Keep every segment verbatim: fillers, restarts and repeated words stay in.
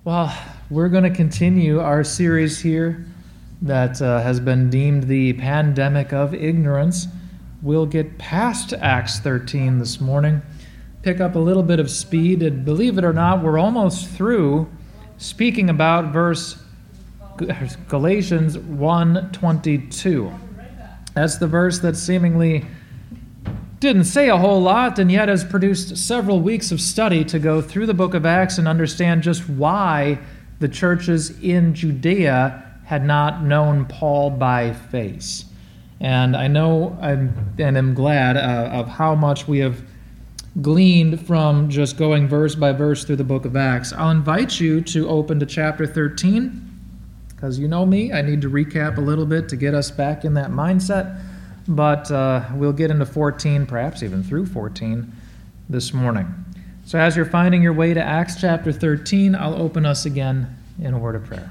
Well, we're going to continue our series here that uh, has been deemed the pandemic of ignorance. We'll get past Acts thirteen this morning, pick up a little bit of speed, and believe it or not, we're almost through speaking about verse Galatians one twenty-two. That's the verse that seemingly didn't say a whole lot, and yet has produced several weeks of study to go through the book of Acts and understand just why the churches in Judea had not known Paul by face. And I know I'm, and am glad uh, of how much we have gleaned from just going verse by verse through the book of Acts. I'll invite you to open to chapter thirteen, because you know me, I need to recap a little bit to get us back in that mindset. But uh, we'll get into fourteen, perhaps even through fourteen, this morning. So as you're finding your way to Acts chapter thirteen, I'll open us again in a word of prayer.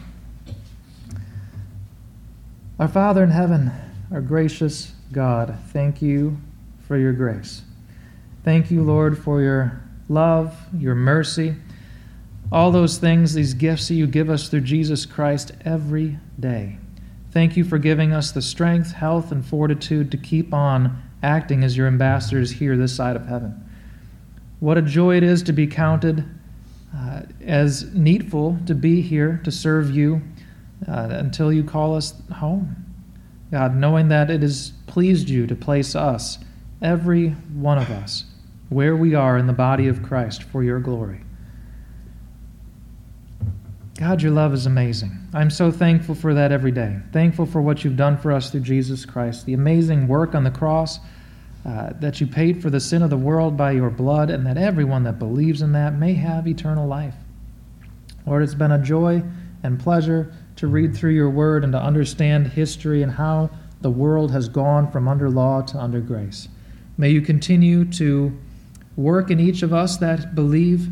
Our Father in heaven, our gracious God, thank you for your grace. Thank you, Lord, for your love, your mercy, all those things, these gifts that you give us through Jesus Christ every day. Thank you for giving us the strength, health, and fortitude to keep on acting as your ambassadors here this side of heaven. What a joy it is to be counted uh, as needful to be here to serve you uh, until you call us home. God, knowing that it has pleased you to place us, every one of us, where we are in the body of Christ for your glory. God, your love is amazing. I'm so thankful for that every day. Thankful for what you've done for us through Jesus Christ, the amazing work on the cross, uh, that you paid for the sin of the world by your blood, and that everyone that believes in that may have eternal life. Lord, it's been a joy and pleasure to read through your word and to understand history and how the world has gone from under law to under grace. May you continue to work in each of us that believe,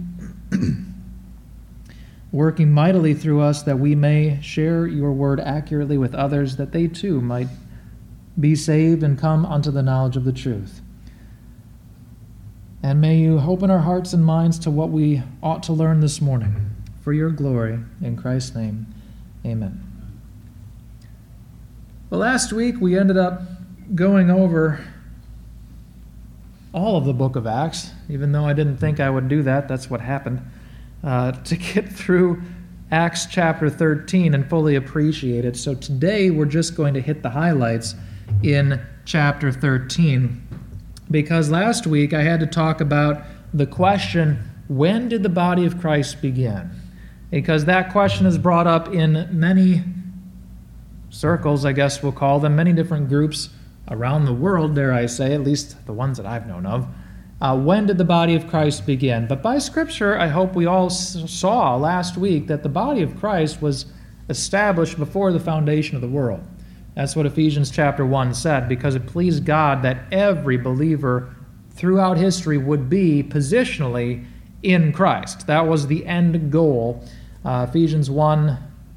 working mightily through us that we may share your word accurately with others, that they too might be saved and come unto the knowledge of the truth. And may you open our hearts and minds to what we ought to learn this morning. For your glory, in Christ's name, amen. Well, last week we ended up going over all of the book of Acts, even though I didn't think I would do that. That's what happened. Uh, to get through Acts chapter thirteen and fully appreciate it. So today we're just going to hit the highlights in chapter thirteen, because last week I had to talk about the question, when did the body of Christ begin? Because that question is brought up in many circles, I guess we'll call them, many different groups around the world, dare I say, at least the ones that I've known of. Uh, when did the body of Christ begin? But by Scripture, I hope we all saw last week that the body of Christ was established before the foundation of the world. That's what Ephesians chapter one said, because it pleased God that every believer throughout history would be positionally in Christ. That was the end goal. Uh, Ephesians one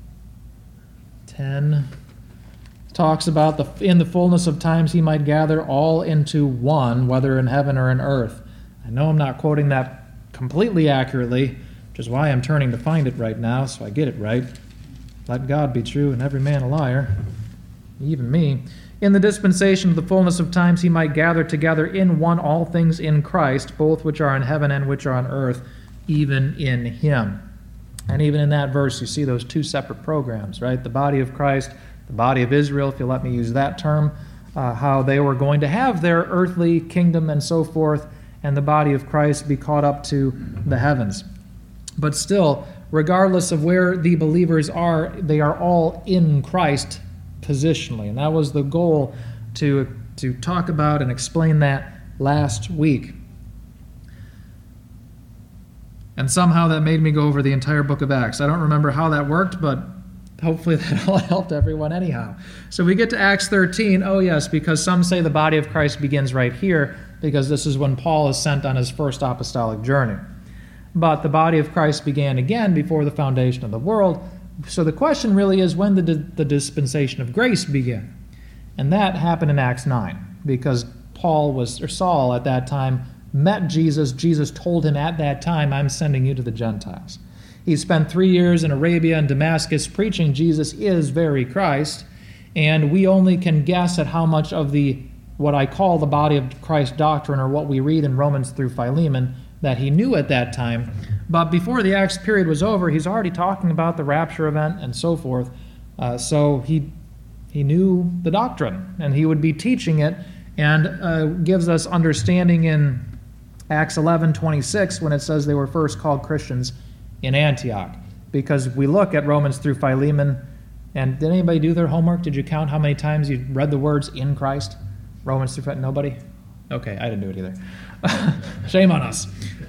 ten talks about the in the fullness of times he might gather all into one, whether in heaven or in earth. I know I'm not quoting that completely accurately, which is why I'm turning to find it right now, so I get it right. Let God be true and every man a liar, even me. In the dispensation of the fullness of times he might gather together in one all things in Christ, both which are in heaven and which are on earth, even in him. And even in that verse you see those two separate programs, right? The body of Christ, the body of Israel, if you let me use that term, uh, how they were going to have their earthly kingdom and so forth, and the body of Christ be caught up to the heavens. But still, regardless of where the believers are, they are all in Christ positionally. And that was the goal to, to talk about and explain that last week. And somehow that made me go over the entire book of Acts. I don't remember how that worked, but hopefully that all helped everyone anyhow. So we get to Acts thirteen. Oh yes, because some say the body of Christ begins right here, because this is when Paul is sent on his first apostolic journey. But the body of Christ began again before the foundation of the world. So the question really is, when did the dispensation of grace begin? And that happened in Acts nine, because Paul was, or Saul at that time, met Jesus. Jesus told him at that time, I'm sending you to the Gentiles. He spent three years in Arabia and Damascus preaching Jesus is very Christ, and we only can guess at how much of the what I call the body of Christ doctrine, or what we read in Romans through Philemon, that he knew at that time. But before the Acts period was over, he's already talking about the rapture event and so forth. Uh, so he he knew the doctrine, and he would be teaching it, and uh, gives us understanding in Acts eleven twenty-six when it says they were first called Christians in Antioch. Because we look at Romans through Philemon, and did anybody do their homework? Did you count how many times you read the words in Christ? Romans through Philemon? Nobody? Okay, I didn't do it either. Shame on us.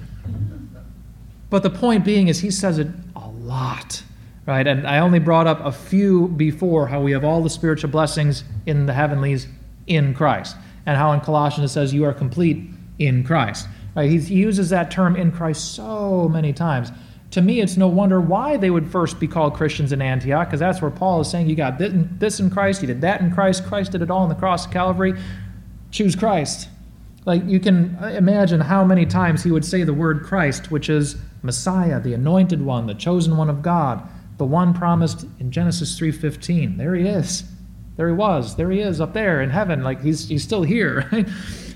But the point being is he says it a lot, right? And I only brought up a few before, how we have all the spiritual blessings in the heavenlies in Christ, and how in Colossians it says you are complete in Christ. Right? He uses that term in Christ so many times. To me, it's no wonder why they would first be called Christians in Antioch, because that's where Paul is saying you got this in Christ, you did that in Christ, Christ did it all on the cross of Calvary. Choose Christ. Like, you can imagine how many times he would say the word Christ, which is Messiah, the anointed one, the chosen one of God, the one promised in Genesis three fifteen. There he is. There he was. There he is up there in heaven. Like, he's he's still here. Right?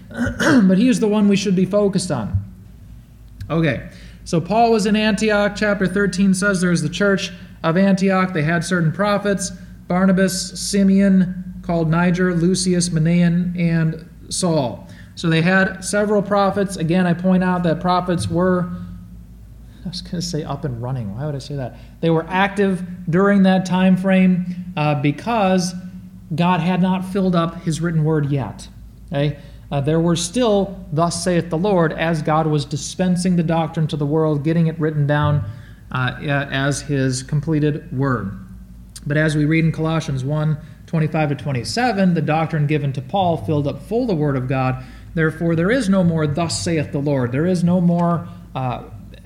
But he is the one we should be focused on. Okay, so Paul was in Antioch. Chapter thirteen says there's the church of Antioch. They had certain prophets, Barnabas, Simeon, called Niger, Lucius, Manaen, and Saul. So they had several prophets. Again, I point out that prophets were, I was going to say up and running. Why would I say that? They were active during that time frame uh, because God had not filled up his written word yet. Okay? Uh, there were still, thus saith the Lord, as God was dispensing the doctrine to the world, getting it written down uh, as his completed word. But as we read in Colossians one, twenty-five to twenty-seven, the doctrine given to Paul filled up full the word of God. Therefore, there is no more, thus saith the Lord. There is no more uh,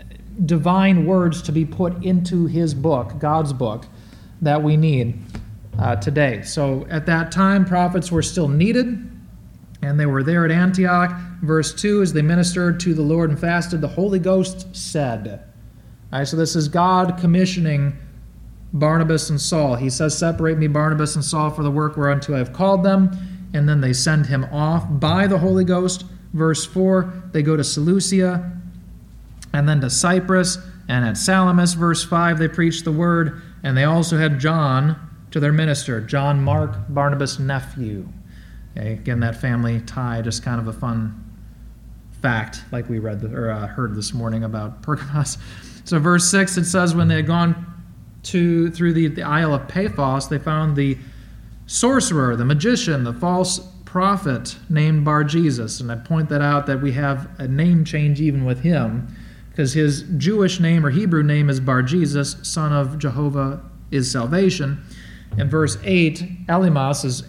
divine words to be put into his book, God's book, that we need uh, today. So at that time, prophets were still needed, and they were there at Antioch. Verse two, as they ministered to the Lord and fasted, the Holy Ghost said. All right, so this is God commissioning Barnabas and Saul. He says, separate me, Barnabas and Saul, for the work whereunto I have called them. And then they send him off by the Holy Ghost. Verse four, they go to Seleucia, and then to Cyprus, and at Salamis, verse five, they preached the word, and they also had John to their minister, John Mark, Barnabas' nephew. Okay, again, that family tie, just kind of a fun fact, like we read the, or uh, heard this morning about Pergamos. So verse six, it says, when they had gone to through the, the Isle of Paphos, they found the sorcerer, the magician, the false prophet named Bar-Jesus. And I point that out that we have a name change even with him, because his Jewish name or Hebrew name is Bar-Jesus, son of Jehovah is salvation. In verse eight, Elymas, his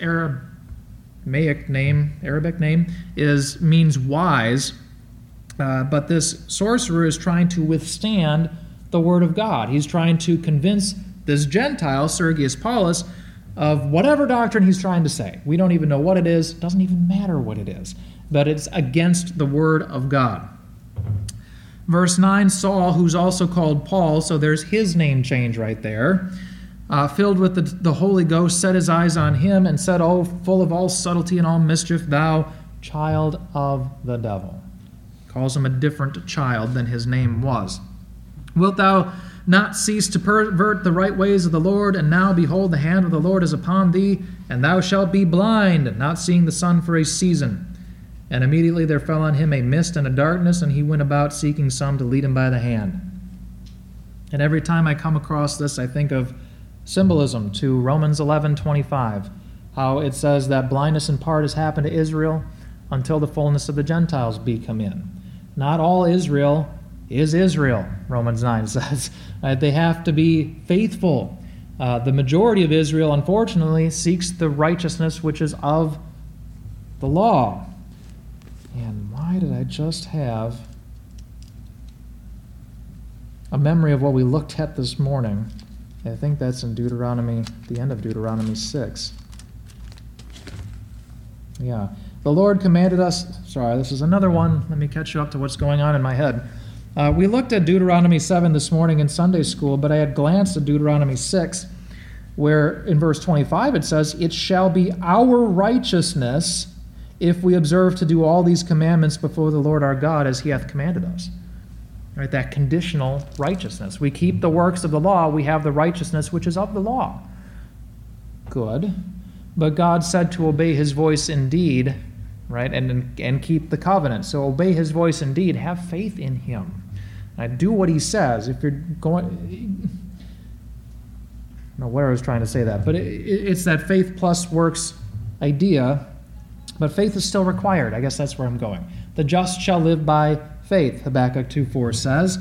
Aramaic name, Arabic name, is means wise. Uh, but this sorcerer is trying to withstand the word of God. He's trying to convince this Gentile, Sergius Paulus, of whatever doctrine he's trying to say. We don't even know what it is. It doesn't even matter what it is. But it's against the word of God. Verse nine, Saul, who's also called Paul, so there's his name change right there, uh, filled with the, the Holy Ghost, set his eyes on him and said, oh, full of all subtlety and all mischief, thou child of the devil. Calls him a different child than his name was. Wilt thou not cease to pervert the right ways of the Lord? And now, behold, the hand of the Lord is upon thee, and thou shalt be blind, not seeing the sun for a season. And immediately there fell on him a mist and a darkness, and he went about seeking some to lead him by the hand. And every time I come across this, I think of symbolism to Romans eleven twenty-five, how it says that blindness in part has happened to Israel until the fullness of the Gentiles be come in. Not all Israel is Israel, Romans nine says. Uh, they have to be faithful. Uh, the majority of Israel, unfortunately, seeks the righteousness which is of the law. And why did I just have a memory of what we looked at this morning? I think that's in Deuteronomy, the end of Deuteronomy six. Yeah. The Lord commanded us, sorry, this is another one. Let me catch you up to what's going on in my head. Uh, we looked at Deuteronomy seven this morning in Sunday school, but I had glanced at Deuteronomy six, where in verse twenty-five it says, "It shall be our righteousness if we observe to do all these commandments before the Lord our God as he hath commanded us." Right, that conditional righteousness. We keep the works of the law, we have the righteousness which is of the law. Good. But God said to obey his voice indeed, right, and, and keep the covenant. So obey his voice indeed, have faith in him. Right, do what he says. If you're going... I don't know where I was trying to say that, but it, it, it's that faith plus works idea, but faith is still required. I guess that's where I'm going. The just shall live by faith, Habakkuk two four says.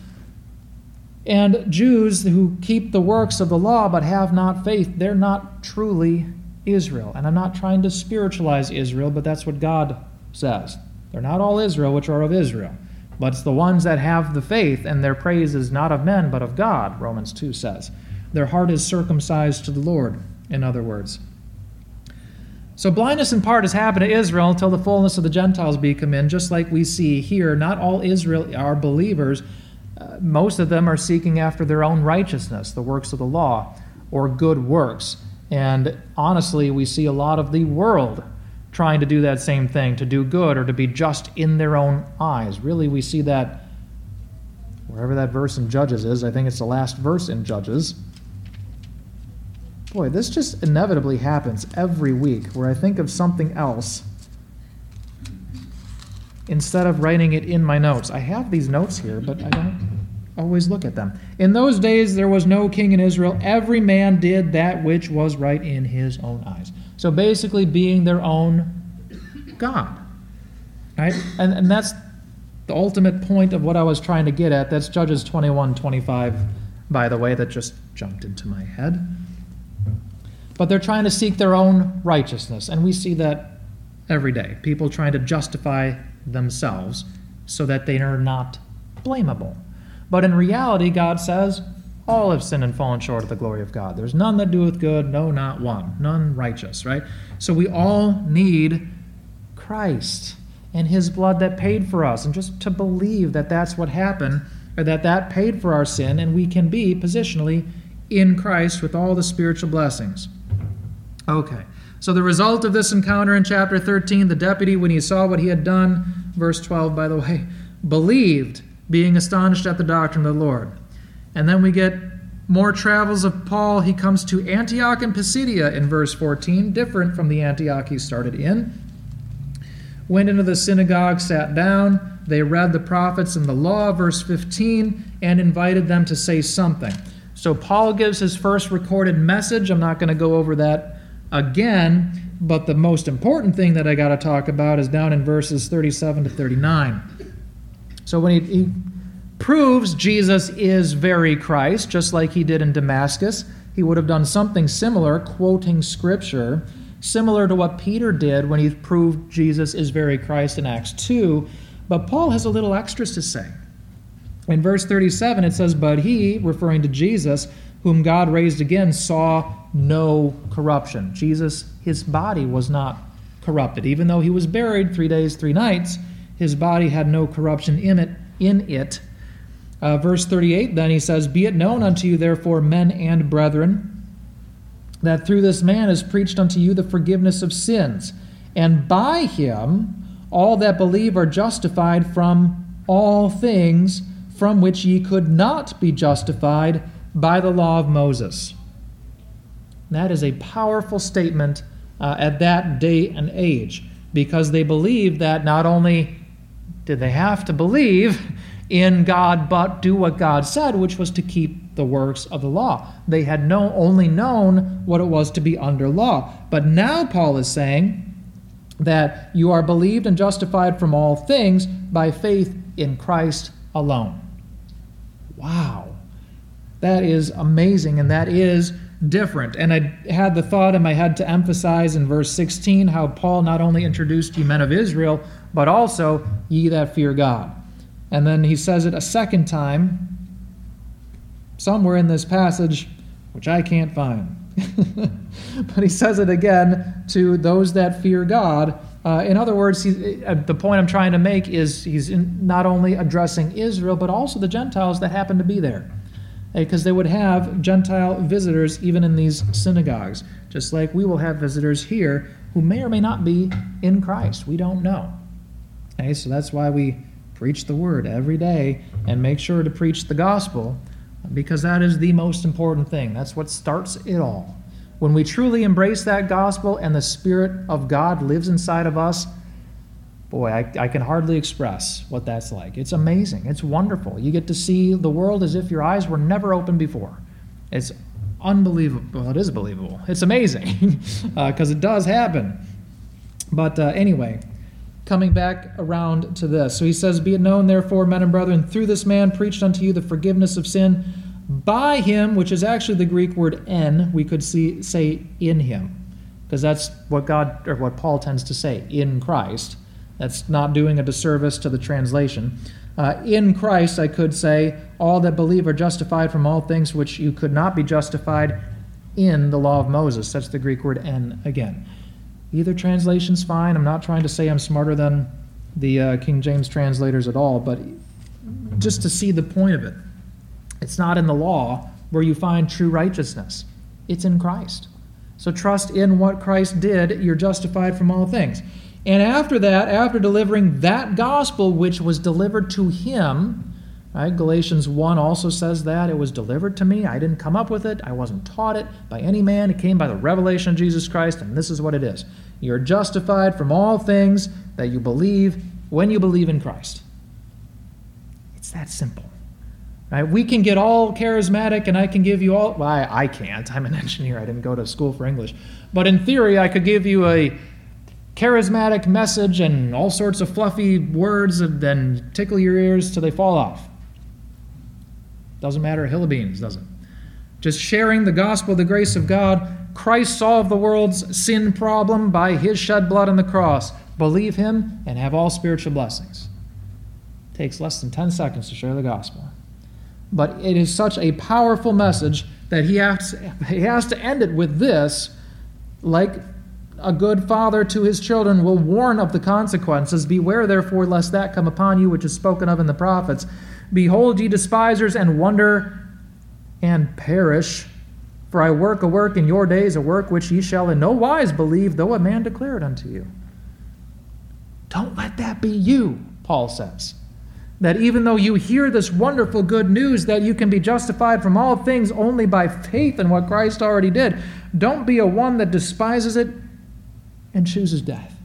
And Jews who keep the works of the law but have not faith, they're not truly Israel. And I'm not trying to spiritualize Israel, but that's what God says. They're not all Israel which are of Israel, but it's the ones that have the faith, and their praise is not of men but of God, Romans two says. Their heart is circumcised to the Lord, in other words. So blindness in part has happened to Israel until the fullness of the Gentiles be come in, just like we see here. Not all Israel are believers. Uh, most of them are seeking after their own righteousness, the works of the law, or good works. And honestly, we see a lot of the world trying to do that same thing, to do good or to be just in their own eyes. Really, we see that wherever that verse in Judges is. I think it's the last verse in Judges. Boy, this just inevitably happens every week where I think of something else instead of writing it in my notes. I have these notes here, but I don't always look at them. In those days there was no king in Israel. Every man did that which was right in his own eyes. So basically being their own God. Right? And, and that's the ultimate point of what I was trying to get at. That's Judges twenty-one twenty-five, by the way, that just jumped into my head. But they're trying to seek their own righteousness, and we see that every day. People trying to justify themselves so that they are not blamable. But in reality, God says, all have sinned and fallen short of the glory of God. There's none that doeth good, no, not one. None righteous, right? So we all need Christ and his blood that paid for us. And just to believe that that's what happened, or that that paid for our sin, and we can be positionally in Christ with all the spiritual blessings. Okay, so the result of this encounter in chapter thirteen, the deputy, when he saw what he had done, verse twelve, by the way, believed, being astonished at the doctrine of the Lord. And then we get more travels of Paul. He comes to Antioch and Pisidia in verse fourteen, different from the Antioch he started in. Went into the synagogue, sat down. They read the prophets and the law, verse fifteen, and invited them to say something. So Paul gives his first recorded message. I'm not going to go over that again, but the most important thing that I got to talk about is down in verses thirty-seven to thirty-nine. So when he, he proves Jesus is very Christ, just like he did in Damascus, he would have done something similar, quoting Scripture, similar to what Peter did when he proved Jesus is very Christ in Acts two. But Paul has a little extras to say. In verse thirty-seven, it says, "But he," referring to Jesus, "whom God raised again, saw no corruption." Jesus, his body was not corrupted. Even though he was buried three days, three nights, his body had no corruption in it. In it. Uh, verse thirty-eight, then he says, "Be it known unto you, therefore, men and brethren, that through this man is preached unto you the forgiveness of sins. And by him all that believe are justified from all things from which ye could not be justified by the law of Moses." That is a powerful statement uh, at that day and age, because they believed that not only did they have to believe in God, but do what God said, which was to keep the works of the law. They had no, only known what it was to be under law. But now Paul is saying that you are believed and justified from all things by faith in Christ alone. Wow. That is amazing, and that is different. And I had the thought in my head to emphasize in verse sixteen how Paul not only introduced ye men of Israel, but also ye that fear God. And then he says it a second time, somewhere in this passage, which I can't find. But he says it again to those that fear God Uh, in other words, he, uh, the point I'm trying to make is he's in not only addressing Israel, but also the Gentiles that happen to be there. Because they would have Gentile visitors even in these synagogues, just like we will have visitors here who may or may not be in Christ. We don't know. Okay, so that's why we preach the word every day and make sure to preach the gospel, because that is the most important thing. That's what starts it all. When we truly embrace that gospel and the Spirit of God lives inside of us, boy, I, I can hardly express what that's like. It's amazing. It's wonderful. You get to see the world as if your eyes were never opened before. It's unbelievable. Well, it is believable. It's amazing because uh, it does happen. But uh, anyway, coming back around to this. So he says, "Be it known, therefore, men and brethren, through this man preached unto you the forgiveness of sin, by him," which is actually the Greek word "en," we could see, say "in him," because that's what God, or what Paul tends to say, "in Christ." That's not doing a disservice to the translation. Uh, in Christ, I could say, all that believe are justified from all things which you could not be justified in the law of Moses. That's the Greek word "en" again. Either translation's fine. I'm not trying to say I'm smarter than the uh, King James translators at all, but just to see the point of it. It's not in the law where you find true righteousness. It's in Christ. So trust in what Christ did. You're justified from all things. And after that, after delivering that gospel which was delivered to him, right, Galatians one also says that, it was delivered to me. I didn't come up with it. I wasn't taught it by any man. It came by the revelation of Jesus Christ, and this is what it is. You're justified from all things that you believe when you believe in Christ. It's that simple. Right? We can get all charismatic, and I can give you all... Well, I, I can't. I'm an engineer. I didn't go to school for English. But in theory, I could give you a charismatic message and all sorts of fluffy words and then tickle your ears till they fall off. Doesn't matter a hill of beans, does it? Just sharing the gospel, the grace of God. Christ solved the world's sin problem by his shed blood on the cross. Believe him and have all spiritual blessings. It takes less than ten seconds to share the gospel. But it is such a powerful message that he has, he has to end it with this, like a good father to his children will warn of the consequences. Beware, therefore, lest that come upon you, which is spoken of in the prophets. Behold, ye despisers, and wonder and perish. For I work a work in your days, a work which ye shall in no wise believe, though a man declare it unto you. Don't let that be you, Paul says. That even though you hear this wonderful good news that you can be justified from all things only by faith in what Christ already did, don't be a one that despises it and chooses death.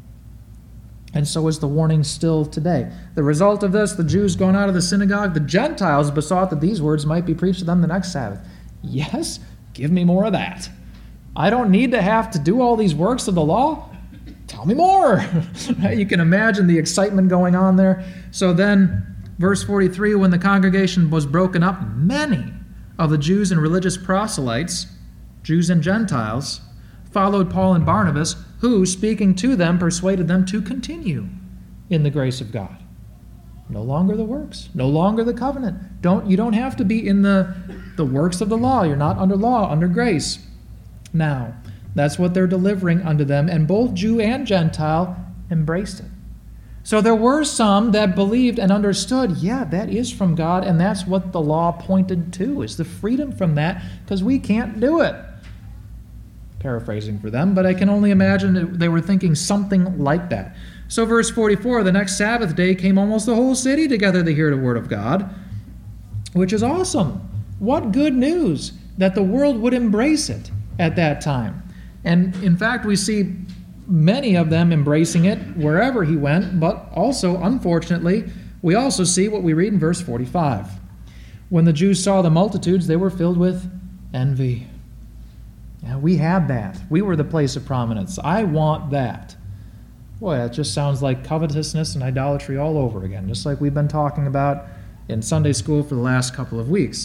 And so is the warning still today. The result of this, the Jews going out of the synagogue, the Gentiles besought that these words might be preached to them the next Sabbath. Yes, give me more of that. I don't need to have to do all these works of the law. Tell me more. You can imagine the excitement going on there. So then, verse forty-three, when the congregation was broken up, many of the Jews and religious proselytes, Jews and Gentiles, followed Paul and Barnabas, who, speaking to them, persuaded them to continue in the grace of God. No longer the works, no longer the covenant. Don't you don't have to be in the, the works of the law. You're not under law, under grace. Now, that's what they're delivering unto them, and both Jew and Gentile embraced it. So there were some that believed and understood, yeah, that is from God, and that's what the law pointed to, is the freedom from that, because we can't do it. Paraphrasing for them, but I can only imagine that they were thinking something like that. So verse forty-four, the next Sabbath day came almost the whole city together to hear the word of God, which is awesome. What good news that the world would embrace it at that time. And in fact, we see many of them embracing it wherever he went, but also, unfortunately, we also see what we read in verse forty-five. When the Jews saw the multitudes, they were filled with envy. Yeah, we had that. We were the place of prominence. I want that. Boy, that just sounds like covetousness and idolatry all over again, just like we've been talking about in Sunday school for the last couple of weeks.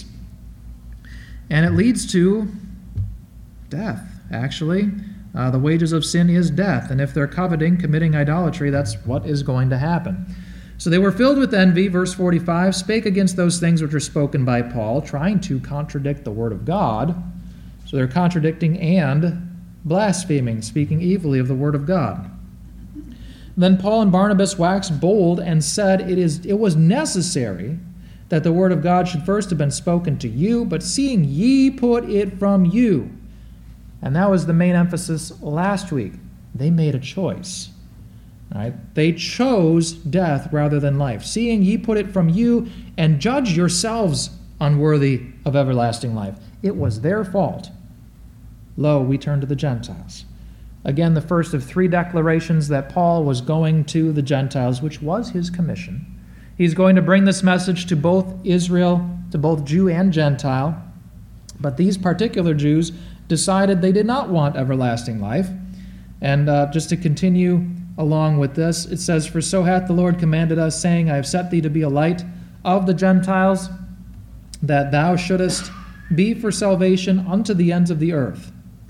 And it leads to death, actually. Uh, the wages of sin is death, and if they're coveting, committing idolatry, that's what is going to happen. So they were filled with envy, verse forty-five, spake against those things which are spoken by Paul, trying to contradict the word of God. So they're contradicting and blaspheming, speaking evilly of the word of God. Then Paul and Barnabas waxed bold and said, It is it was necessary that the word of God should first have been spoken to you, but seeing ye put it from you. And that was the main emphasis last week. They made a choice. Right? They chose death rather than life. Seeing ye put it from you, and judge yourselves unworthy of everlasting life. It was their fault. Lo, we turn to the Gentiles. Again, the first of three declarations that Paul was going to the Gentiles, which was his commission. He's going to bring this message to both Israel, to both Jew and Gentile. But these particular Jews decided they did not want everlasting life. And uh, just to continue along with this, it says, For so hath the Lord commanded us, saying, I have set thee to be a light of the Gentiles, that thou shouldest be for salvation unto the ends of the earth.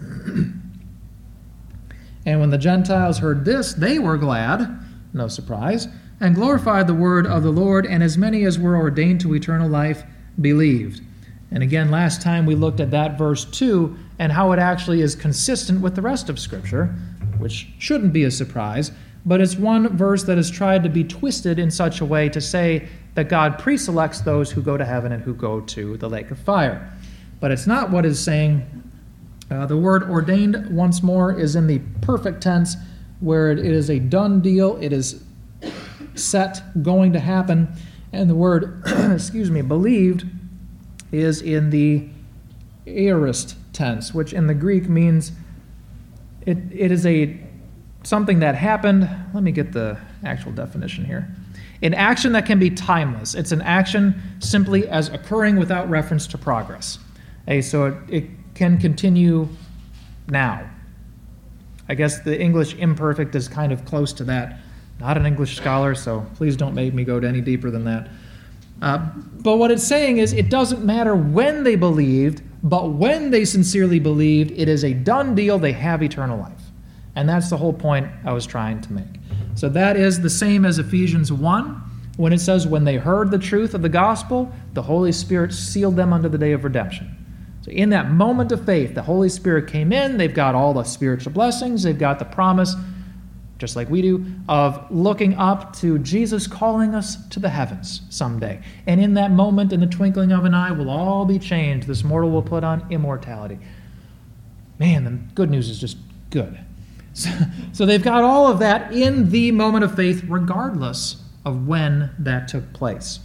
And when the Gentiles heard this, they were glad, no surprise, and glorified the word of the Lord, and as many as were ordained to eternal life believed. And again, last time we looked at that verse two, and how it actually is consistent with the rest of Scripture, which shouldn't be a surprise, but it's one verse that is tried to be twisted in such a way to say that God preselects those who go to heaven and who go to the lake of fire. But it's not what it's saying. Uh, the word ordained, once more, is in the perfect tense, where it is a done deal. It is set, going to happen. And the word, excuse me, believed, is in the aorist tense, which in the Greek means it, it is a something that happened. Let me get the actual definition here. An action that can be timeless. It's an action simply as occurring without reference to progress. Okay, so it, it can continue now. I guess the English imperfect is kind of close to that. Not an English scholar, so please don't make me go any deeper than that. Uh, but what it's saying is it doesn't matter when they believed, but when they sincerely believed, it is a done deal. They have eternal life. And that's the whole point I was trying to make. So that is the same as Ephesians one, when it says, when they heard the truth of the gospel, the Holy Spirit sealed them unto the day of redemption. So in that moment of faith, the Holy Spirit came in. They've got all the spiritual blessings. They've got the promise, just like we do, of looking up to Jesus calling us to the heavens someday. And in that moment, in the twinkling of an eye, we'll all be changed. This mortal will put on immortality. Man, the good news is just good. So, so they've got all of that in the moment of faith, regardless of when that took place.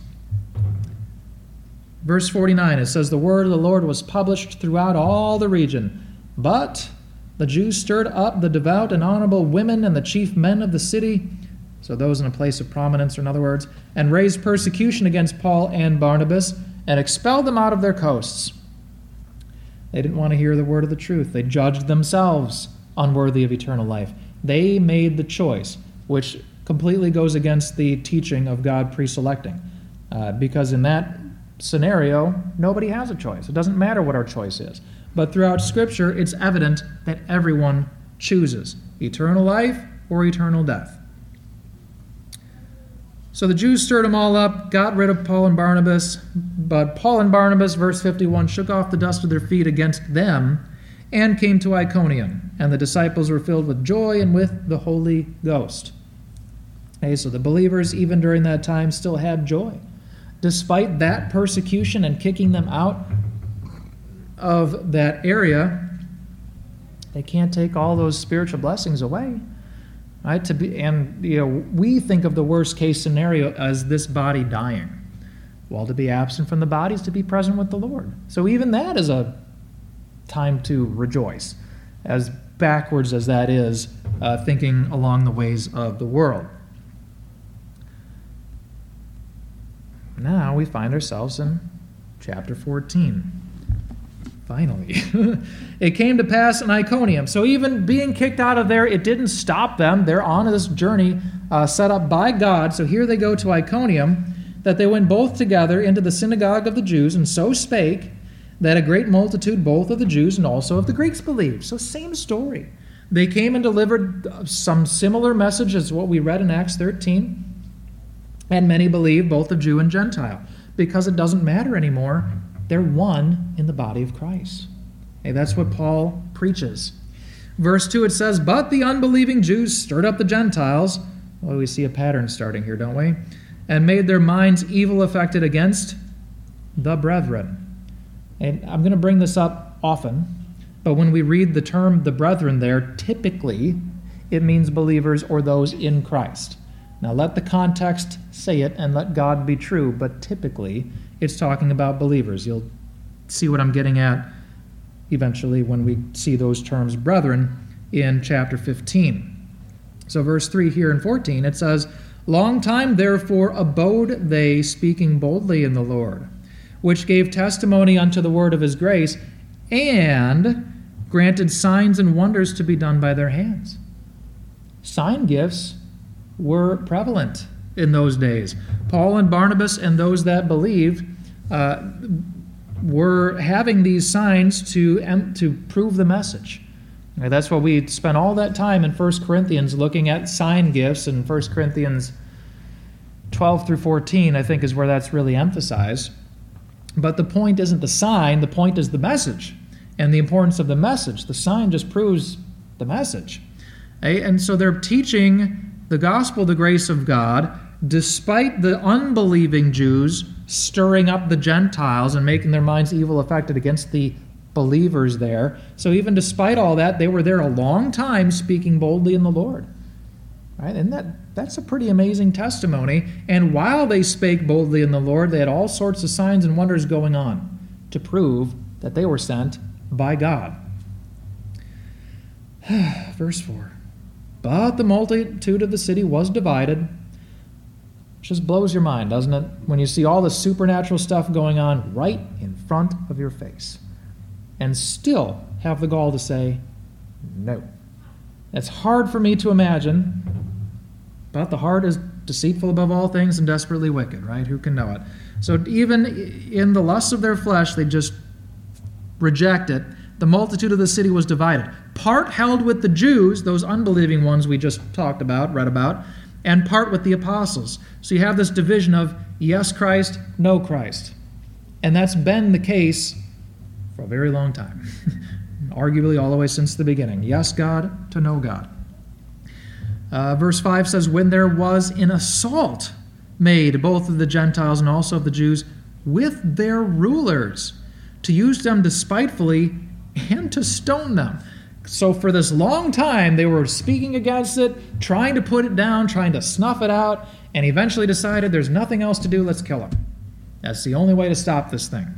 Verse forty-nine, it says, The word of the Lord was published throughout all the region, but the Jews stirred up the devout and honorable women and the chief men of the city, so those in a place of prominence, in other words, and raised persecution against Paul and Barnabas, and expelled them out of their coasts. They didn't want to hear the word of the truth. They judged themselves unworthy of eternal life. They made the choice, which completely goes against the teaching of God preselecting, uh, because in that scenario, nobody has a choice. It doesn't matter what our choice is. But throughout Scripture, it's evident that everyone chooses eternal life or eternal death. So the Jews stirred them all up, got rid of Paul and Barnabas, but Paul and Barnabas, verse fifty-one, shook off the dust of their feet against them and came to Iconium, and the disciples were filled with joy and with the Holy Ghost. Okay, so the believers, even during that time, still had joy. Despite that persecution and kicking them out of that area, they can't take all those spiritual blessings away. Right? To be, and you know, we think of the worst case scenario as this body dying. Well, to be absent from the body is to be present with the Lord. So even that is a time to rejoice, as backwards as that is, uh, thinking along the ways of the world. Now we find ourselves in chapter fourteen. Finally. It came to pass in Iconium. So even being kicked out of there, it didn't stop them. They're on this journey uh, set up by God. So here they go to Iconium, that they went both together into the synagogue of the Jews, and so spake, that a great multitude both of the Jews and also of the Greeks believed. So same story. They came and delivered some similar message as what we read in Acts thirteen. And many believed, both of Jew and Gentile, because it doesn't matter anymore. They're one in the body of Christ. Hey, that's what Paul preaches. Verse two, it says, But the unbelieving Jews stirred up the Gentiles, Well, we see a pattern starting here, don't we? And made their minds evil affected against the brethren. And I'm going to bring this up often, but when we read the term the brethren there, typically it means believers or those in Christ. Now let the context say it and let God be true, but typically it's talking about believers. You'll see what I'm getting at eventually when we see those terms brethren in chapter fifteen. So verse three here in fourteen, it says, Long time therefore abode they, speaking boldly in the Lord, which gave testimony unto the word of his grace, and granted signs and wonders to be done by their hands. Sign gifts were prevalent in those days. Paul and Barnabas and those that believed uh, were having these signs to, to prove the message. And that's why we spent all that time in First Corinthians looking at sign gifts, and First Corinthians twelve through fourteen, I think, is where that's really emphasized. But the point isn't the sign, the point is the message and the importance of the message. The sign just proves the message. Okay? And so they're teaching the gospel, the grace of God, despite the unbelieving Jews stirring up the Gentiles and making their minds evil affected against the believers there. So even despite all that, they were there a long time speaking boldly in the Lord. Right? And that that's a pretty amazing testimony. And while they spake boldly in the Lord, they had all sorts of signs and wonders going on to prove that they were sent by God. Verse four. But the multitude of the city was divided. Just blows your mind, doesn't it? When you see all the supernatural stuff going on right in front of your face, and still have the gall to say, no. It's hard for me to imagine, but the heart is deceitful above all things and desperately wicked, right? Who can know it? So even in the lusts of their flesh, they just reject it. The multitude of the city was divided. Part held with the Jews, those unbelieving ones we just talked about, read about, and part with the apostles. So you have this division of yes Christ, no Christ. And that's been the case for a very long time. Arguably all the way since the beginning. Yes God to no God. Uh, verse five says, when there was an assault made both of the Gentiles and also of the Jews with their rulers, to use them despitefully and to stone them. So for this long time, they were speaking against it, trying to put it down, trying to snuff it out, and eventually decided there's nothing else to do, let's kill him. That's the only way to stop this thing.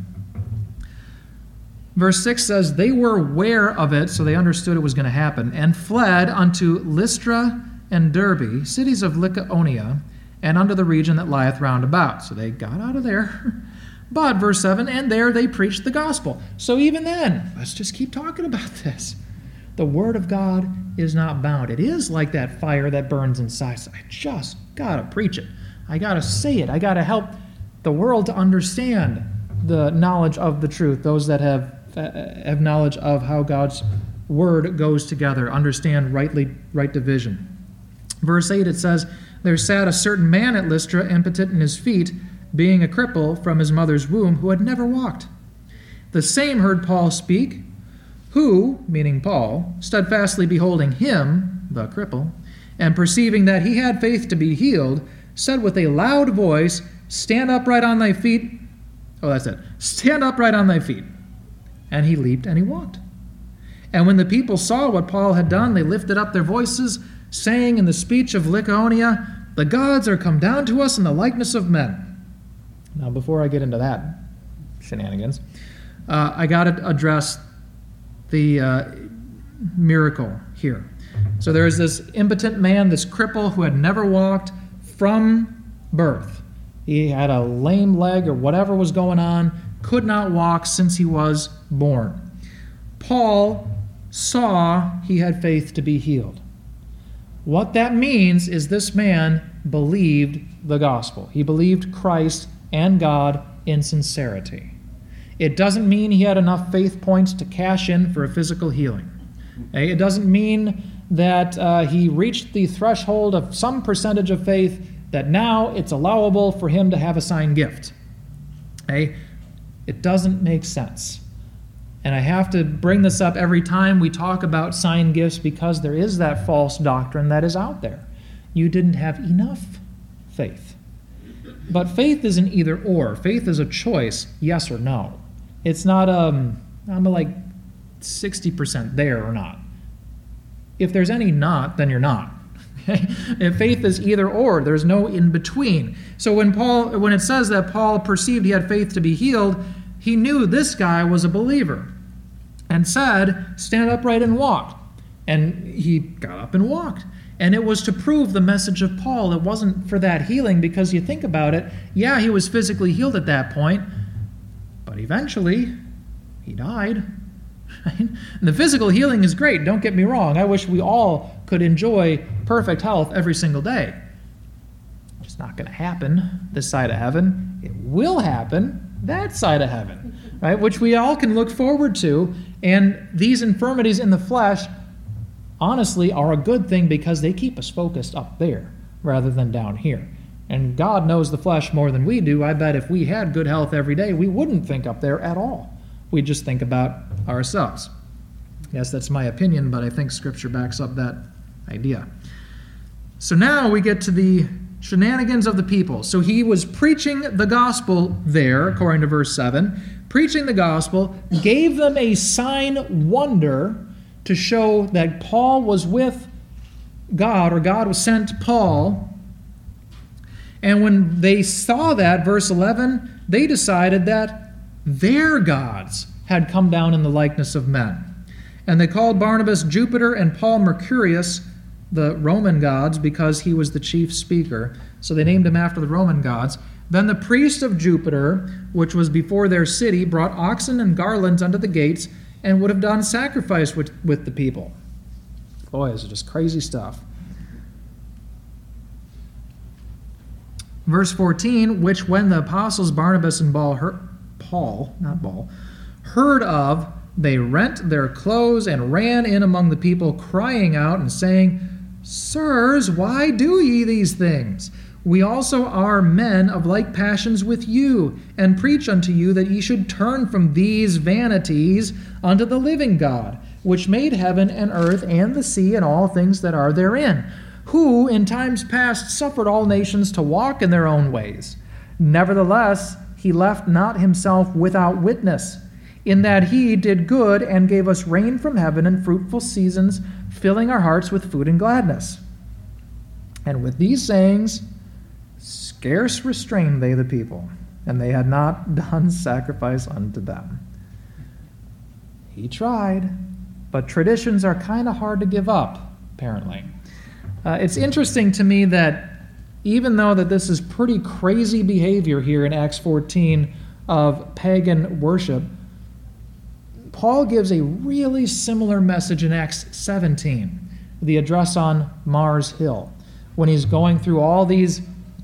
Verse six says, they were aware of it, so they understood it was going to happen, and fled unto Lystra and Derbe, cities of Lycaonia, and unto the region that lieth round about. So they got out of there. But, verse seven, and there they preached the gospel. So even then, let's just keep talking about this. The word of God is not bound. It is like that fire that burns inside. So I just got to preach it. I got to say it. I got to help the world to understand the knowledge of the truth, those that have uh, have knowledge of how God's word goes together, understand rightly right division. Verse eight, it says, there sat a certain man at Lystra, impotent in his feet, being a cripple from his mother's womb, who had never walked. The same heard Paul speak, who, meaning Paul, steadfastly beholding him, the cripple, and perceiving that he had faith to be healed, said with a loud voice, stand upright on thy feet. Oh, that's it. Stand upright on thy feet. And he leaped and he walked. And when the people saw what Paul had done, they lifted up their voices, saying in the speech of Lycaonia, the gods are come down to us in the likeness of men. Now, before I get into that shenanigans, uh, I got to address the uh, miracle here. So there is this impotent man, this cripple who had never walked from birth. He had a lame leg or whatever was going on, could not walk since he was born. Paul saw he had faith to be healed. What that means is this man believed the gospel. He believed Christ and God in sincerity. It doesn't mean he had enough faith points to cash in for a physical healing. It doesn't mean that uh, he reached the threshold of some percentage of faith that now it's allowable for him to have a sign gift. Okay? It doesn't make sense. And I have to bring this up every time we talk about sign gifts because there is that false doctrine that is out there. You didn't have enough faith. But faith is an either or. Faith is a choice, yes or no. It's not, um, I'm like sixty percent there or not. If there's any not, then you're not. If faith is either or, there's no in between. So when Paul, when it says that Paul perceived he had faith to be healed, he knew this guy was a believer and said, stand upright and walk. And he got up and walked. And it was to prove the message of Paul. It wasn't for that healing, because you think about it, yeah, he was physically healed at that point, but eventually he died. Right? And the physical healing is great, don't get me wrong. I wish we all could enjoy perfect health every single day. It's not going to happen this side of heaven. It will happen that side of heaven, right? Which we all can look forward to. And these infirmities in the flesh, honestly, are a good thing, because they keep us focused up there rather than down here. And God knows the flesh more than we do. I bet if we had good health every day, we wouldn't think up there at all. We'd just think about ourselves. Yes, that's my opinion, but I think Scripture backs up that idea. So now we get to the shenanigans of the people. So he was preaching the gospel there, according to verse seven, preaching the gospel, gave them a sign wonder to show that Paul was with God, or God was sent Paul. And when they saw that, verse eleven, they decided that their gods had come down in the likeness of men. And they called Barnabas Jupiter and Paul Mercurius, the Roman gods, because he was the chief speaker. So they named him after the Roman gods. Then the priest of Jupiter, which was before their city, brought oxen and garlands unto the gates, and would have done sacrifice with, with the people. Boy, this is just crazy stuff. Verse fourteen, which when the apostles Barnabas and Paul heard, Paul, not Paul, heard of, they rent their clothes and ran in among the people, crying out and saying, Sirs, why do ye these things? We also are men of like passions with you, and preach unto you that ye should turn from these vanities unto the living God, which made heaven and earth and the sea and all things that are therein, who in times past suffered all nations to walk in their own ways. Nevertheless, he left not himself without witness, in that he did good and gave us rain from heaven and fruitful seasons, filling our hearts with food and gladness. And with these sayings, scarce restrained they the people, and they had not done sacrifice unto them. He tried, but traditions are kind of hard to give up, apparently. Uh, it's interesting to me that even though that this is pretty crazy behavior here in Acts fourteen of pagan worship, Paul gives a really similar message in Acts seventeen, the address on Mars Hill, when he's going through all these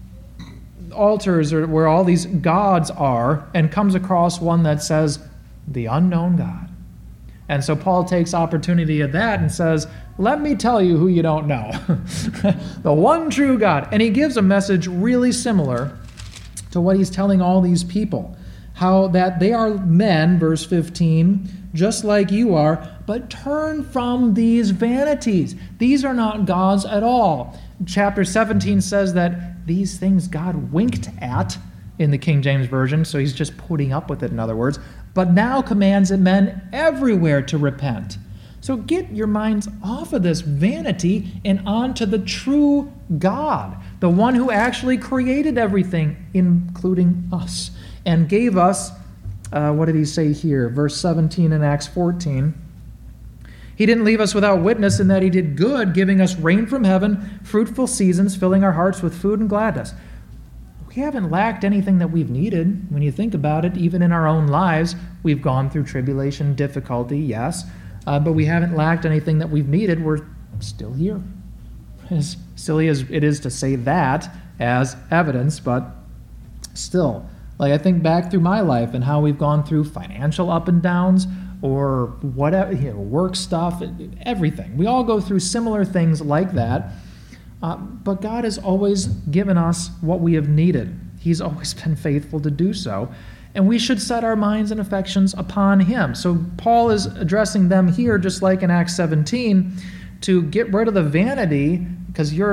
altars, or where all these gods are, and comes across one that says, the unknown God. And so Paul takes opportunity of that and says, let me tell you who you don't know. The one true God. And he gives a message really similar to what he's telling all these people. How that they are men, verse fifteen, just like you are, but turn from these vanities. These are not gods at all. Chapter seventeen says that these things God winked at in the King James Version, so he's just putting up with it, in other words, but now commands men everywhere to repent. So get your minds off of this vanity and onto the true God, the one who actually created everything, including us, and gave us, uh, what did he say here? Verse seventeen in Acts fourteen. He didn't leave us without witness in that he did good, giving us rain from heaven, fruitful seasons, filling our hearts with food and gladness. We haven't lacked anything that we've needed. When you think about it, even in our own lives, we've gone through tribulation, difficulty, yes, uh, but we haven't lacked anything that we've needed. We're still here. As silly as it is to say that as evidence, but still. Like I think back through my life and how we've gone through financial up and downs, or whatever, you know, work stuff, everything. We all go through similar things like that. Uh, but God has always given us what we have needed. He's always been faithful to do so. And we should set our minds and affections upon him. So Paul is addressing them here, just like in Acts seventeen, to get rid of the vanity, because you're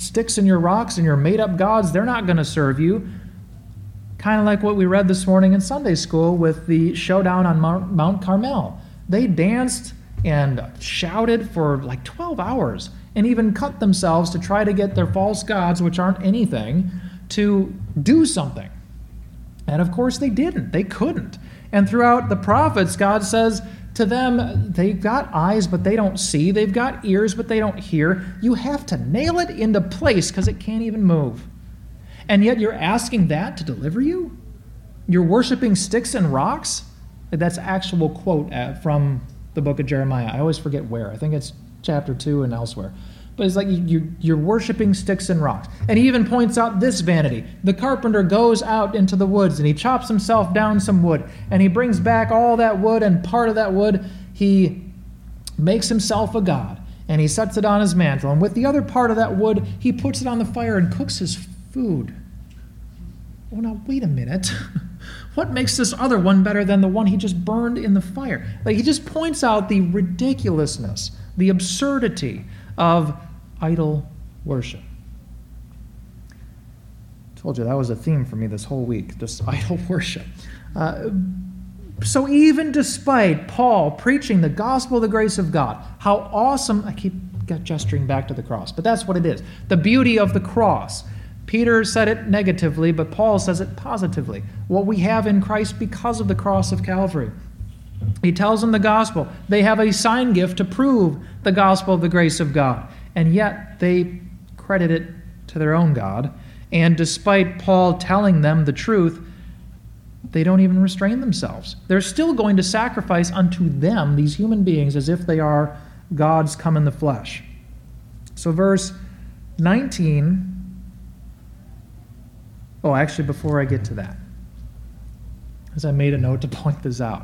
sticks and your rocks and your made-up gods, they're not going to serve you. Kind of like what we read this morning in Sunday school with the showdown on Mount, Mount Carmel. They danced and shouted for like twelve hours and even cut themselves to try to get their false gods, which aren't anything, to do something. And of course they didn't. They couldn't. And throughout the prophets, God says to them, they've got eyes, but they don't see. They've got ears, but they don't hear. You have to nail it into place because it can't even move. And yet you're asking that to deliver you? You're worshiping sticks and rocks? That's actual quote from the book of Jeremiah. I always forget where. I think it's chapter two and elsewhere. But it's like you're, you're worshiping sticks and rocks. And he even points out this vanity. The carpenter goes out into the woods and he chops himself down some wood. And he brings back all that wood, and part of that wood he makes himself a god. And he sets it on his mantle. And with the other part of that wood, he puts it on the fire and cooks his food. Oh, now wait a minute. What makes this other one better than the one he just burned in the fire? Like, he just points out the ridiculousness, the absurdity of idol worship. I told you that was a theme for me this whole week, just idol worship. Uh, so even despite Paul preaching the gospel of the grace of God, how awesome, I keep gesturing back to the cross, but that's what it is, the beauty of the cross. Peter said it negatively, but Paul says it positively. What we have in Christ because of the cross of Calvary. He tells them the gospel. They have a sign gift to prove the gospel of the grace of God. And yet they credit it to their own God. And despite Paul telling them the truth, they don't even restrain themselves. They're still going to sacrifice unto them, these human beings, as if they are gods come in the flesh. So verse nineteen... Oh, actually, before I get to that, as I made a note to point this out.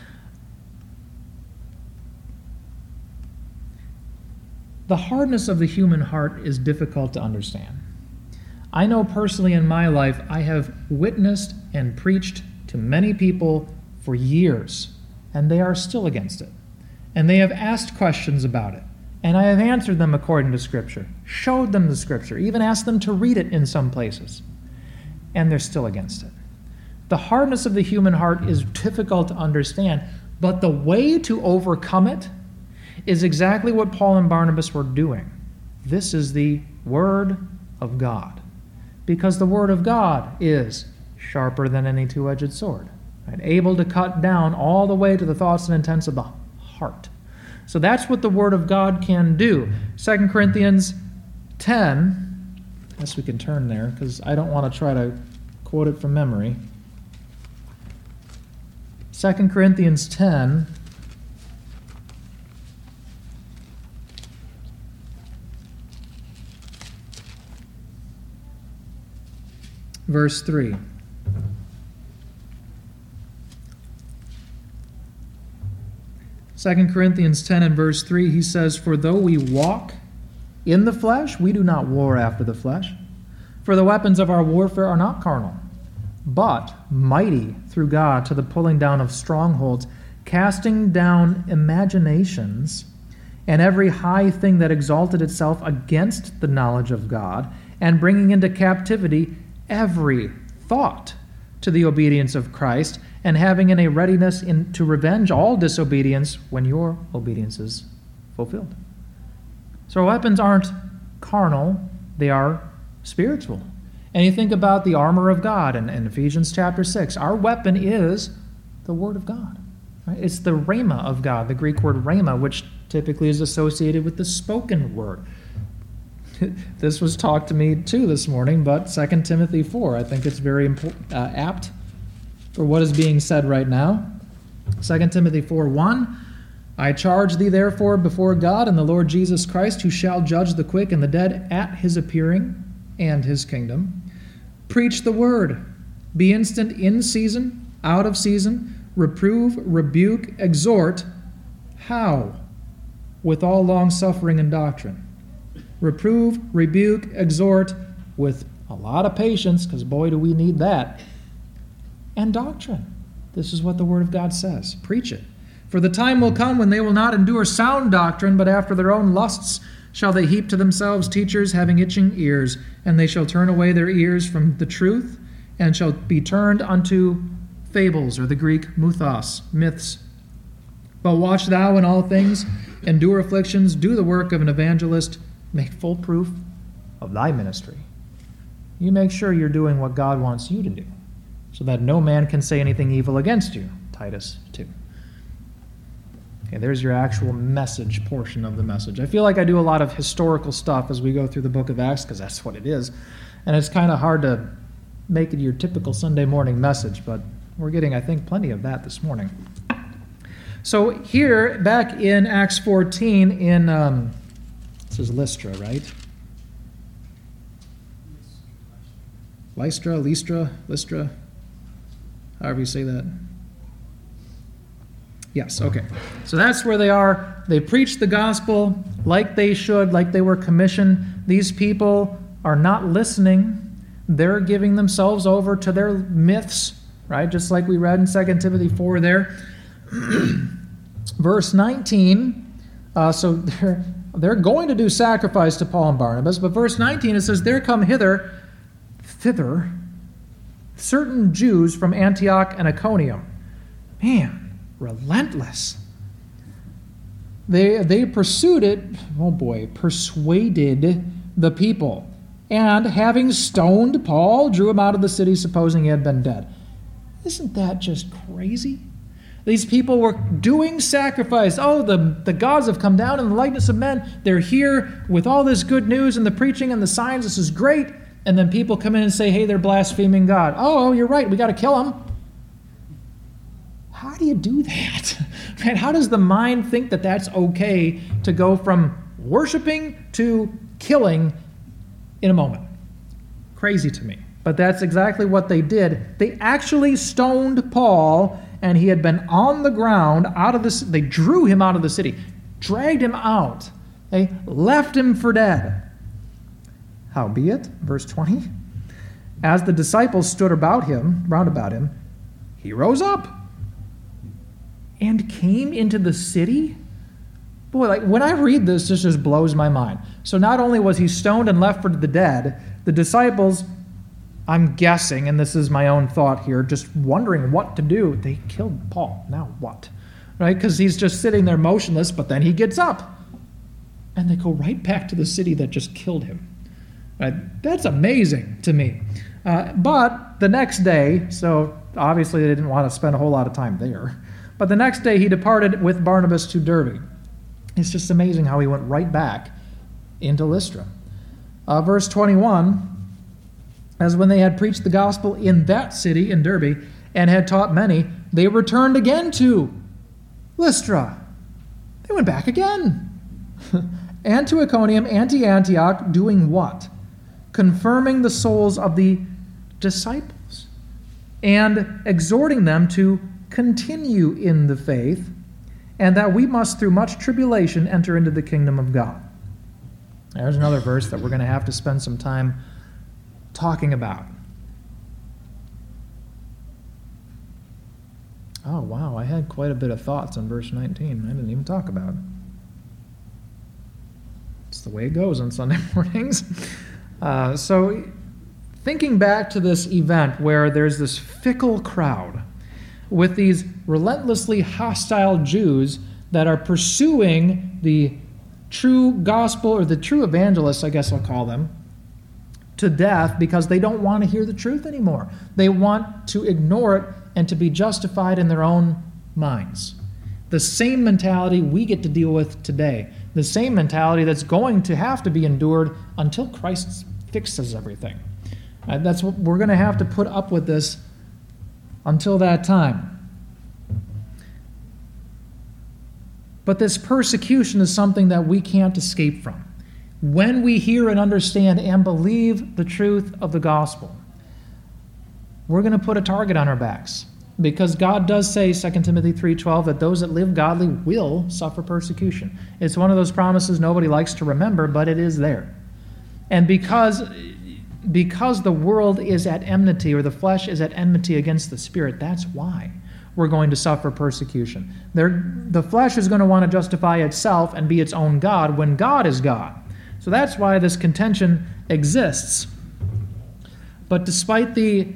The hardness of the human heart is difficult to understand. I know personally in my life, I have witnessed and preached to many people for years, and they are still against it. And they have asked questions about it, and I have answered them according to Scripture, showed them the Scripture, even asked them to read it in some places. And they're still against it. The hardness of the human heart is difficult to understand, but the way to overcome it is exactly what Paul and Barnabas were doing. This is the Word of God, because the Word of God is sharper than any two-edged sword, right? Able to cut down all the way to the thoughts and intents of the heart. So that's what the Word of God can do. Second Corinthians ten, Yes, we can turn there, because I don't want to try to quote it from memory. Second Corinthians ten, verse three. Second Corinthians ten and verse three, he says, "For though we walk in the flesh, we do not war after the flesh. For the weapons of our warfare are not carnal, but mighty through God to the pulling down of strongholds, casting down imaginations and every high thing that exalted itself against the knowledge of God, and bringing into captivity every thought to the obedience of Christ, and having in a readiness in, to revenge all disobedience when your obedience is fulfilled." So our weapons aren't carnal, they are spiritual. And you think about the armor of God in, in Ephesians chapter six. Our weapon is the Word of God. Right? It's the rhema of God, the Greek word rhema, which typically is associated with the spoken word. This was taught to me too this morning, but Second Timothy four, I think it's very important, uh, apt for what is being said right now. Second Timothy four one, "I charge thee therefore before God and the Lord Jesus Christ, who shall judge the quick and the dead at his appearing and his kingdom. Preach the word. Be instant in season, out of season. Reprove, rebuke, exhort." How? "With all longsuffering and doctrine." Reprove, rebuke, exhort with a lot of patience, because boy do we need that. And doctrine. This is what the Word of God says. Preach it. "For the time will come when they will not endure sound doctrine, but after their own lusts shall they heap to themselves teachers having itching ears, and they shall turn away their ears from the truth, and shall be turned unto fables, or the Greek muthos, myths. But watch thou in all things, endure afflictions, do the work of an evangelist, make full proof of thy ministry. You make sure you're doing what God wants you to do, so that no man can say anything evil against you. Titus two. Okay, there's your actual message portion of the message. I feel like I do a lot of historical stuff as we go through the book of Acts, because that's what it is. And it's kind of hard to make it your typical Sunday morning message, but we're getting, I think, plenty of that this morning. So here, back in Acts fourteen, in, um, this is Lystra, right? Lystra, Lystra, Lystra, however you say that. Yes, okay. So that's where they are. They preach the gospel like they should, like they were commissioned. These people are not listening. They're giving themselves over to their myths, right? Just like we read in Second Timothy four there. Verse nineteen, uh, so they're, they're going to do sacrifice to Paul and Barnabas, but verse nineteen, it says, there come hither, thither, certain Jews from Antioch and Iconium. Man, relentless. They, they pursued it, oh boy, persuaded the people, and having stoned Paul, drew him out of the city, supposing he had been dead. Isn't that just crazy? These people were doing sacrifice. Oh, the, the gods have come down in the likeness of men. They're here with all this good news and the preaching and the signs. This is great. And then people come in and say, hey, they're blaspheming God. Oh, you're right. We got to kill them. How do you do that? Right? How does the mind think that that's okay to go from worshiping to killing in a moment? Crazy to me. But that's exactly what they did. They actually stoned Paul, and he had been on the ground out of the city. They drew him out of the city, dragged him out. They left him for dead. Howbeit, verse twenty, as the disciples stood about him, round about him, he rose up and came into the city. Boy, like when I read this, this just blows my mind. So not only was he stoned and left for the dead, the disciples, I'm guessing, and this is my own thought here, just wondering what to do. They killed Paul. Now what? Right? Because he's just sitting there motionless, but then he gets up. And they go right back to the city that just killed him. Right? That's amazing to me. Uh, but the next day, so obviously they didn't want to spend a whole lot of time there, but the next day he departed with Barnabas to Derbe. It's just amazing how he went right back into Lystra. Uh, verse twenty-one, as when they had preached the gospel in that city, in Derbe, and had taught many, they returned again to Lystra. They went back again. And to Iconium, and to Antioch, doing what? Confirming the souls of the disciples, and exhorting them to continue in the faith, and that we must through much tribulation enter into the kingdom of God. There's another verse that we're going to have to spend some time talking about. Oh, wow, I had quite a bit of thoughts on verse nineteen. I didn't even talk about it. It's the way it goes on Sunday mornings. Uh, so, thinking back to this event where there's this fickle crowd with these relentlessly hostile Jews that are pursuing the true gospel, or the true evangelists, I guess I'll call them, to death because they don't want to hear the truth anymore. They want to ignore it and to be justified in their own minds. The same mentality we get to deal with today. The same mentality that's going to have to be endured until Christ fixes everything. And that's what we're going to have to put up with this until that time. But this persecution is something that we can't escape from. When we hear and understand and believe the truth of the gospel, we're going to put a target on our backs. Because God does say, Second Timothy three twelve, that those that live godly will suffer persecution. It's one of those promises nobody likes to remember, but it is there. And because, because the world is at enmity, or the flesh is at enmity against the Spirit, that's why we're going to suffer persecution. There, the flesh is going to want to justify itself and be its own God when God is God. So that's why this contention exists. But despite the,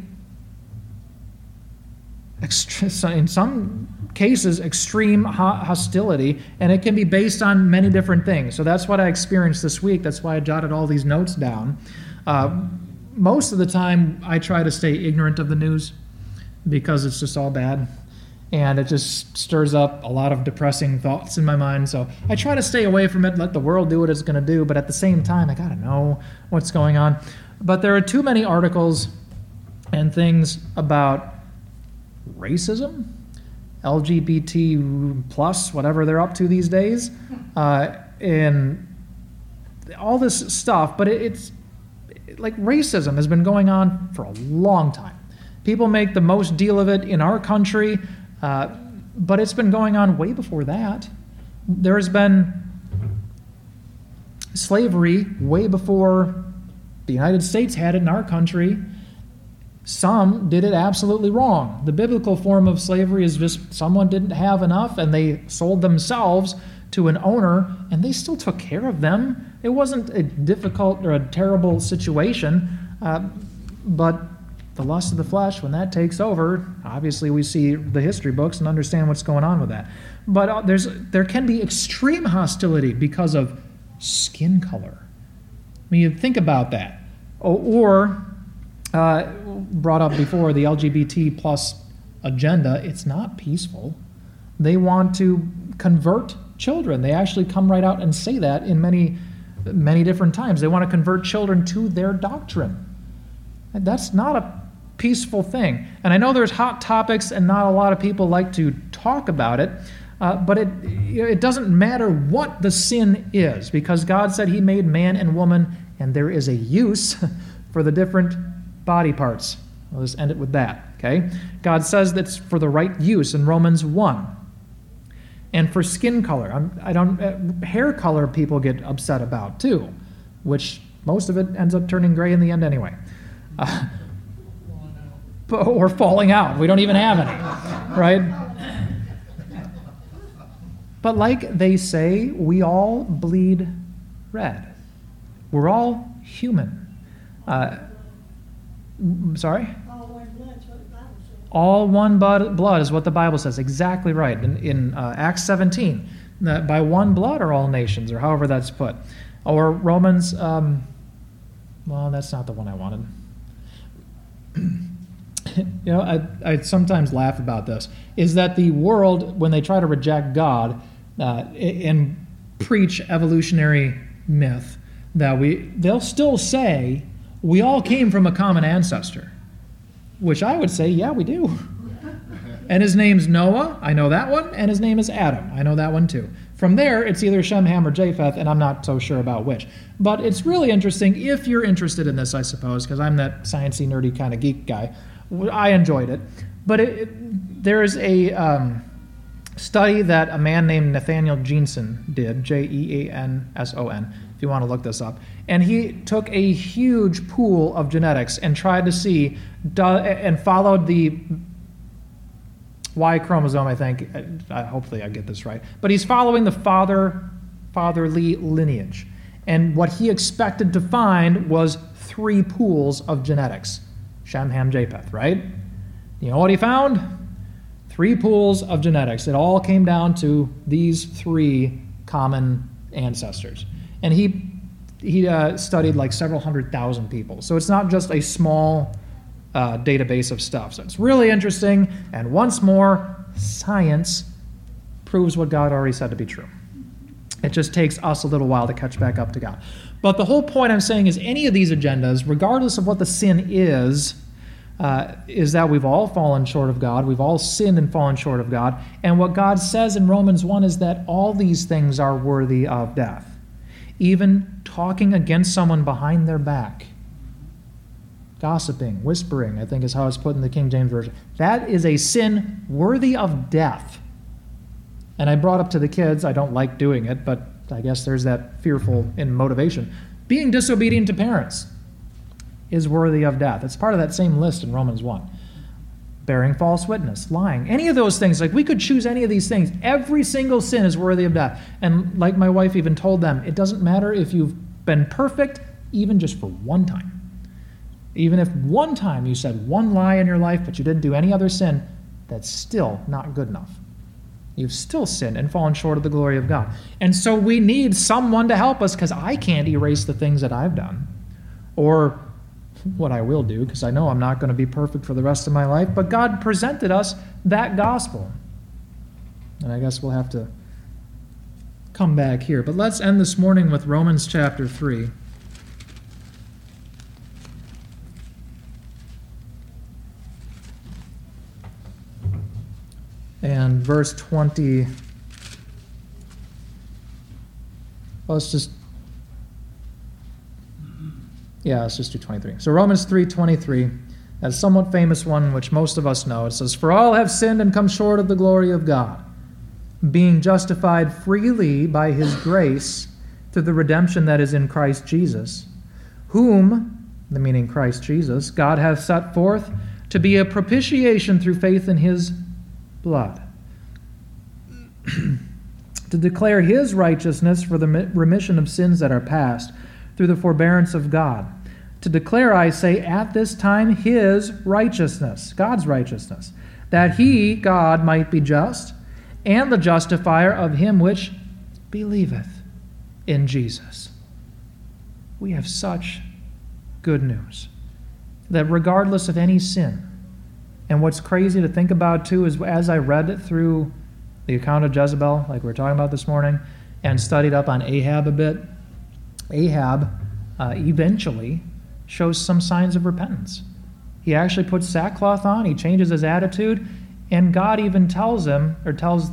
in some cases, extreme hostility, and it can be based on many different things. So that's what I experienced this week. That's why I jotted all these notes down. Uh, most of the time, I try to stay ignorant of the news because it's just all bad. And it just stirs up a lot of depressing thoughts in my mind. So I try to stay away from it, let the world do what it's going to do. But at the same time, I got to know what's going on. But there are too many articles and things about racism, L G B T plus, whatever they're up to these days, uh, and all this stuff. But it, it's like racism has been going on for a long time. People make the most deal of it in our country. Uh, but it's been going on way before that. There has been slavery way before the United States had it in our country. Some did it absolutely wrong. The biblical form of slavery is just someone didn't have enough and they sold themselves to an owner and they still took care of them. It wasn't a difficult or a terrible situation, uh, but the lust of the flesh, when that takes over, obviously we see the history books and understand what's going on with that. But uh, there's there can be extreme hostility because of skin color. I mean, you think about that. Or, or uh, brought up before, the L G B T plus agenda, it's not peaceful. They want to convert children. They actually come right out and say that in many, many different times. They want to convert children to their doctrine. And that's not a peaceful thing. And I know there's hot topics and not a lot of people like to talk about it, uh, but it it doesn't matter what the sin is, because God said he made man and woman, and there is a use for the different body parts. I'll just end it with that, okay? God says that's for the right use in Romans one. And for skin color, I'm, I don't, uh, hair color people get upset about too, which most of it ends up turning gray in the end anyway. Uh, or falling out. We don't even have any, right? But like they say, we all bleed red. We're all human. Uh, sorry? All one blood is what the Bible says. All one blood is what the Bible says. Exactly right. In, in uh, Acts seventeen, that by one blood are all nations, or however that's put. Or Romans, um, well, that's not the one I wanted. You know, I, I sometimes laugh about this, is that the world, when they try to reject God uh, and preach evolutionary myth, that we they'll still say, we all came from a common ancestor, which I would say, yeah, we do. And his name's Noah, I know that one, and his name is Adam, I know that one too. From there, it's either Shem, Ham, or Japheth, and I'm not so sure about which. But it's really interesting, if you're interested in this, I suppose, because I'm that sciencey, nerdy kind of geek guy. I enjoyed it. But it, it, there is a um, study that a man named Nathaniel Jeanson did, J E A N S O N, if you want to look this up. And he took a huge pool of genetics and tried to see, do, and followed the Y chromosome, I think. Uh, hopefully I get this right. But he's following the father, fatherly lineage. And what he expected to find was three pools of genetics. Shem, Ham, Japheth, right? You know what he found? Three pools of genetics. It all came down to these three common ancestors. And he he uh, studied like several hundred thousand people. So it's not just a small uh, database of stuff. So it's really interesting. And once more, science proves what God already said to be true. It just takes us a little while to catch back up to God. But the whole point I'm saying is any of these agendas, regardless of what the sin is, uh, is that we've all fallen short of God. We've all sinned and fallen short of God. And what God says in Romans one is that all these things are worthy of death. Even talking against someone behind their back. Gossiping, whispering, I think is how it's put in the King James Version. That is a sin worthy of death. And I brought up to the kids, I don't like doing it, but I guess there's that fearful in motivation. Being disobedient to parents is worthy of death. It's part of that same list in Romans one. Bearing false witness, lying, any of those things. Like we could choose any of these things. Every single sin is worthy of death. And like my wife even told them, it doesn't matter if you've been perfect even just for one time. Even if one time you said one lie in your life, but you didn't do any other sin, that's still not good enough. You've still sinned and fallen short of the glory of God. And so we need someone to help us, because I can't erase the things that I've done, or what I will do, because I know I'm not going to be perfect for the rest of my life. But God presented us that gospel. And I guess we'll have to come back here. But let's end this morning with Romans chapter three. And verse twenty. Let's just, yeah, let's just do twenty-three. So Romans three twenty-three, a somewhat famous one, which most of us know. It says, "For all have sinned and come short of the glory of God, being justified freely by his grace through the redemption that is in Christ Jesus, whom," the meaning Christ Jesus, "God hath set forth to be a propitiation through faith in his blood, to declare his righteousness for the remission of sins that are past, through the forbearance of God. To declare, I say, at this time his righteousness," God's righteousness, "that he," God, "might be just, and the justifier of him which believeth in Jesus." We have such good news that regardless of any sin, and what's crazy to think about too is, as I read it through the account of Jezebel, like we were talking about this morning, and studied up on Ahab a bit, Ahab uh, eventually shows some signs of repentance. He actually puts sackcloth on, he changes his attitude, and God even tells him, or tells,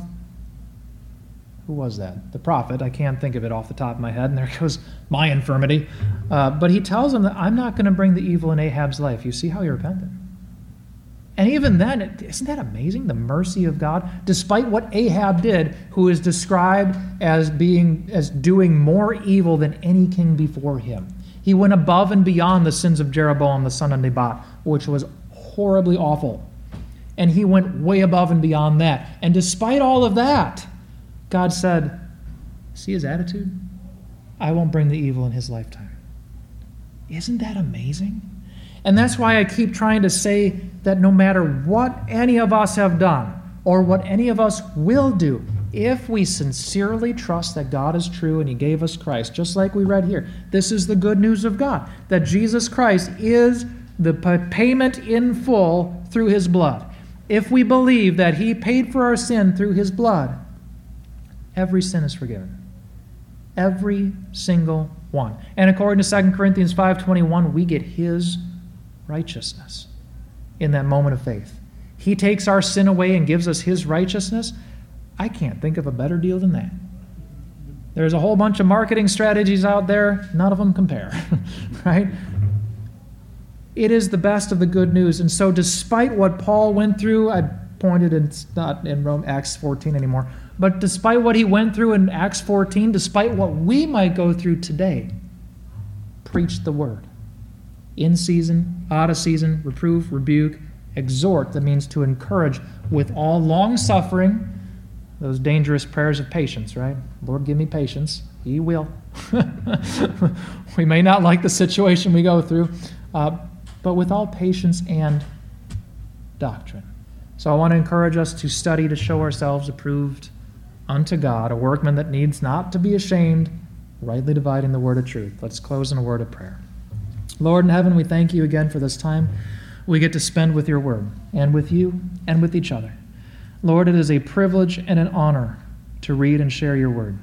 who was that? The prophet. I can't think of it off the top of my head, and there goes my infirmity. Uh, but he tells him that I'm not going to bring the evil in Ahab's life. You see how he repented? And even then, isn't that amazing, the mercy of God? Despite what Ahab did, who is described as being as doing more evil than any king before him, he went above and beyond the sins of Jeroboam the son of Nebat, which was horribly awful. And he went way above and beyond that. And despite all of that, God said, see his attitude? I won't bring the evil in his lifetime. Isn't that amazing? And that's why I keep trying to say that no matter what any of us have done, or what any of us will do, if we sincerely trust that God is true and he gave us Christ, just like we read here, this is the good news of God, that Jesus Christ is the payment in full through his blood. If we believe that he paid for our sin through his blood, every sin is forgiven. Every single one. And according to Second Corinthians five twenty-one, we get his righteousness in that moment of faith. He takes our sin away and gives us his righteousness. I can't think of a better deal than that. There's a whole bunch of marketing strategies out there. None of them compare, right? It is the best of the good news. And so despite what Paul went through, I pointed, it's not in Rome, Acts fourteen anymore, but despite what he went through in Acts fourteen, despite what we might go through today, preach the word. In season, out of season, reprove, rebuke, exhort, that means to encourage with all long suffering, those dangerous prayers of patience, right? Lord, give me patience. He will. We may not like the situation we go through, uh, but with all patience and doctrine. So I want to encourage us to study to show ourselves approved unto God, a workman that needs not to be ashamed, rightly dividing the word of truth. Let's close in a word of prayer. Lord in heaven, we thank you again for this time we get to spend with your word, and with you, and with each other. Lord, it is a privilege and an honor to read and share your word.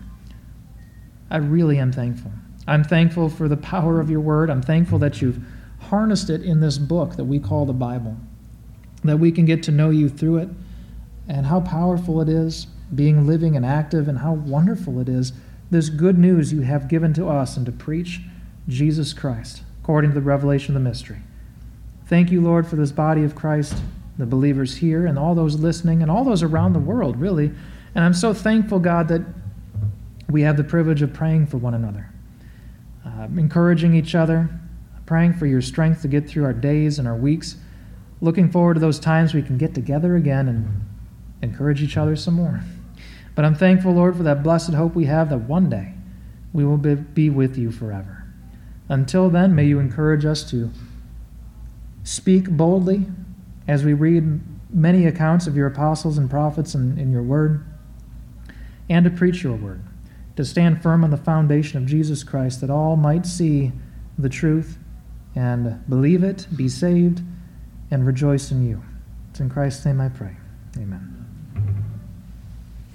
I really am thankful. I'm thankful for the power of your word. I'm thankful that you've harnessed it in this book that we call the Bible, that we can get to know you through it, and how powerful it is, being living and active, and how wonderful it is, this good news you have given to us and to preach Jesus Christ, according to the revelation of the mystery. Thank you, Lord, for this body of Christ, the believers here, and all those listening, and all those around the world, really. And I'm so thankful, God, that we have the privilege of praying for one another, uh, encouraging each other, praying for your strength to get through our days and our weeks, looking forward to those times we can get together again and encourage each other some more. But I'm thankful, Lord, for that blessed hope we have that one day we will be, be with you forever. Until then, may you encourage us to speak boldly as we read many accounts of your apostles and prophets in, in your word, and to preach your word, to stand firm on the foundation of Jesus Christ, that all might see the truth and believe it, be saved, and rejoice in you. It's in Christ's name I pray. Amen.